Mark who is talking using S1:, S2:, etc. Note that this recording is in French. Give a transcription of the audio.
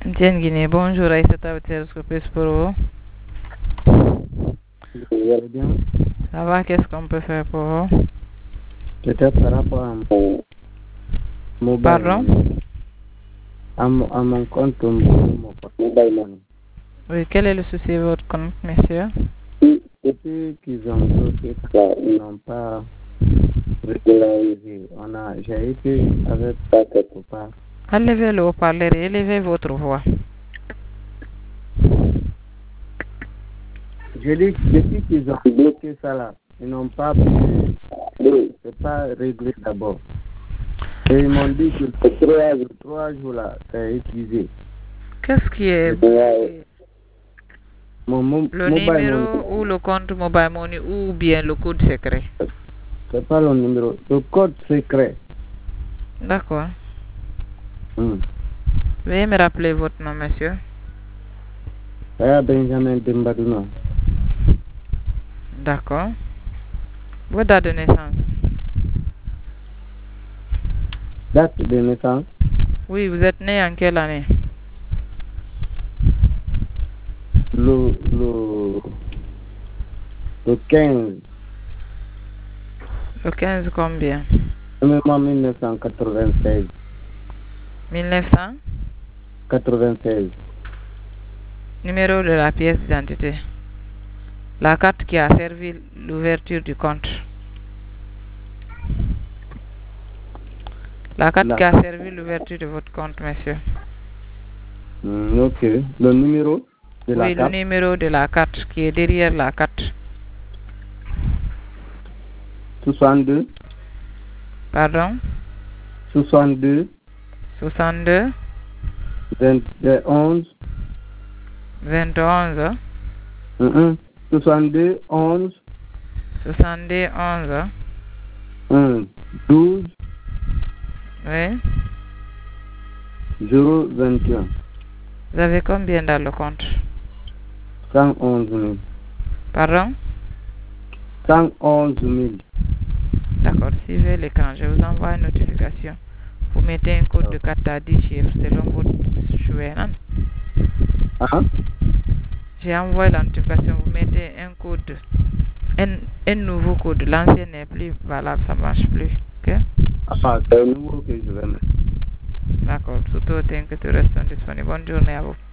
S1: Tiens Guinée, bonjour Aïssata Télescopes pour vous.
S2: Vous allez bien?
S1: Ça va, qu'est-ce qu'on peut faire pour vous?
S2: Peut-être par rapport à mon mobile
S1: Pardon?
S2: money. À mon compte mobile money.
S1: Oui, quel est le souci de votre compte, monsieur?
S2: Depuis qu'ils ont bloqué ça, ils n'ont pas régularisé. J'ai été avec ça quelque part.
S1: Enlevez le haut-parleur et élevez votre voix.
S2: Je dis, depuis qu'ils ont bloqué ça là, ils n'ont pas pu, c'est pas réglé d'abord. Et ils m'ont dit que pour 3 jours là, c'est utilisé.
S1: Qu'est-ce qui est le numéro ou le compte mobile money ou bien le code secret?
S2: C'est pas le numéro, le code secret.
S1: D'accord. Veuillez me rappeler votre nom, monsieur.
S2: Benjamin Dembadouna.
S1: D'accord. Votre date de naissance?
S2: Date de naissance?
S1: Oui, vous êtes né en quelle année?
S2: Le 15.
S1: Le 15 combien?
S2: Même en 1996.
S1: 1900?
S2: 96.
S1: Numéro de la pièce d'identité. La carte qui a servi l'ouverture du compte. La carte qui a servi l'ouverture de votre compte, monsieur.
S2: Ok. Le numéro de la carte?
S1: Oui, le numéro de la carte qui est derrière la carte.
S2: 62.
S1: Pardon?
S2: 62.
S1: 62.
S2: 11.
S1: 21.
S2: 62. 11.
S1: 62. 11.
S2: 12.
S1: Oui.
S2: 021.
S1: Vous avez combien dans le compte?
S2: 111 000.
S1: Pardon?
S2: 111 000.
S1: D'accord, suivez l'écran. Je vous envoie une notification. Vous mettez un code de carte à 10 chiffres selon votre choix. J'ai envoyé la notification. Vous mettez un code, un nouveau code. L'ancien n'est plus valable, ça ne marche plus. Ok?
S2: C'est un nouveau que je vais mettre.
S1: D'accord, tout autant que tu restes disponible. Bonne journée à vous.